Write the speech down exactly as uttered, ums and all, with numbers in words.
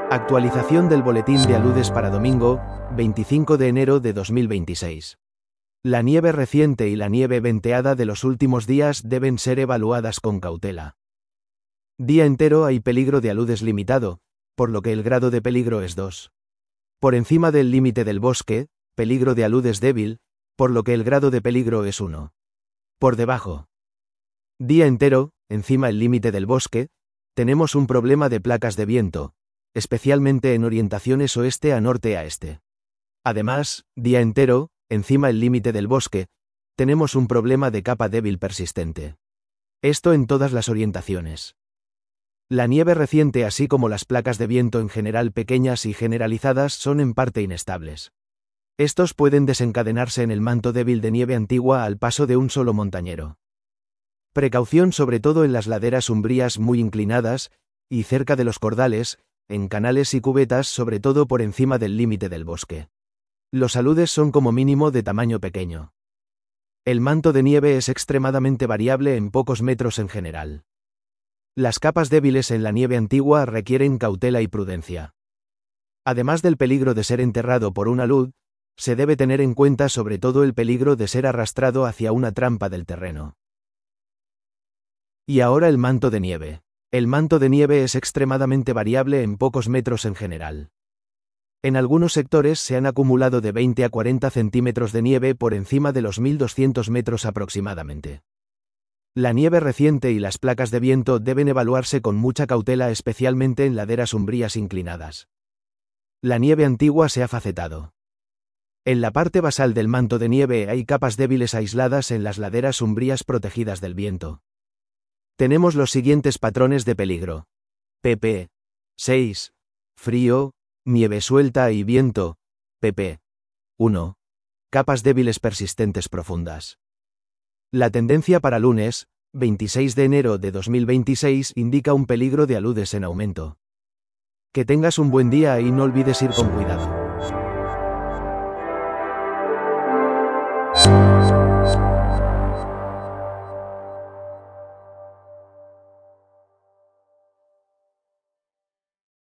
Actualización del boletín de aludes para domingo, veinticinco de enero de dos mil veintiséis. La nieve reciente y la nieve venteada de los últimos días deben ser evaluadas con cautela. Día entero hay peligro de aludes limitado, por lo que el grado de peligro es dos. Por encima del límite del bosque, peligro de aludes débil, por lo que el grado de peligro es uno. Por debajo. Día entero, encima el límite del bosque, tenemos un problema de placas de viento, especialmente en orientaciones oeste a norte a este. Además, día entero, encima el límite del bosque, tenemos un problema de capa débil persistente. Esto en todas las orientaciones. La nieve reciente así como las placas de viento en general pequeñas y generalizadas son en parte inestables. Estos pueden desencadenarse en el manto débil de nieve antigua al paso de un solo montañero. Precaución sobre todo en las laderas umbrías muy inclinadas, y cerca de los cordales, en canales y cubetas sobre todo por encima del límite del bosque. Los aludes son como mínimo de tamaño pequeño. El manto de nieve es extremadamente variable en pocos metros en general. Las capas débiles en la nieve antigua requieren cautela y prudencia. Además del peligro de ser enterrado por un alud, se debe tener en cuenta sobre todo el peligro de ser arrastrado hacia una trampa del terreno. Y ahora el manto de nieve. El manto de nieve es extremadamente variable en pocos metros en general. En algunos sectores se han acumulado de veinte a cuarenta centímetros de nieve por encima de los mil doscientos metros aproximadamente. La nieve reciente y las placas de viento deben evaluarse con mucha cautela especialmente en laderas umbrías inclinadas. La nieve antigua se ha facetado. En la parte basal del manto de nieve hay capas débiles aisladas en las laderas umbrías protegidas del viento. Tenemos los siguientes patrones de peligro. pp. seis. Frío, nieve suelta y viento. pp. uno. Capas débiles persistentes profundas. La tendencia para lunes, veintiséis de enero de dos mil veintiséis, indica un peligro de aludes en aumento. Que tengas un buen día y no olvides ir con cuidado.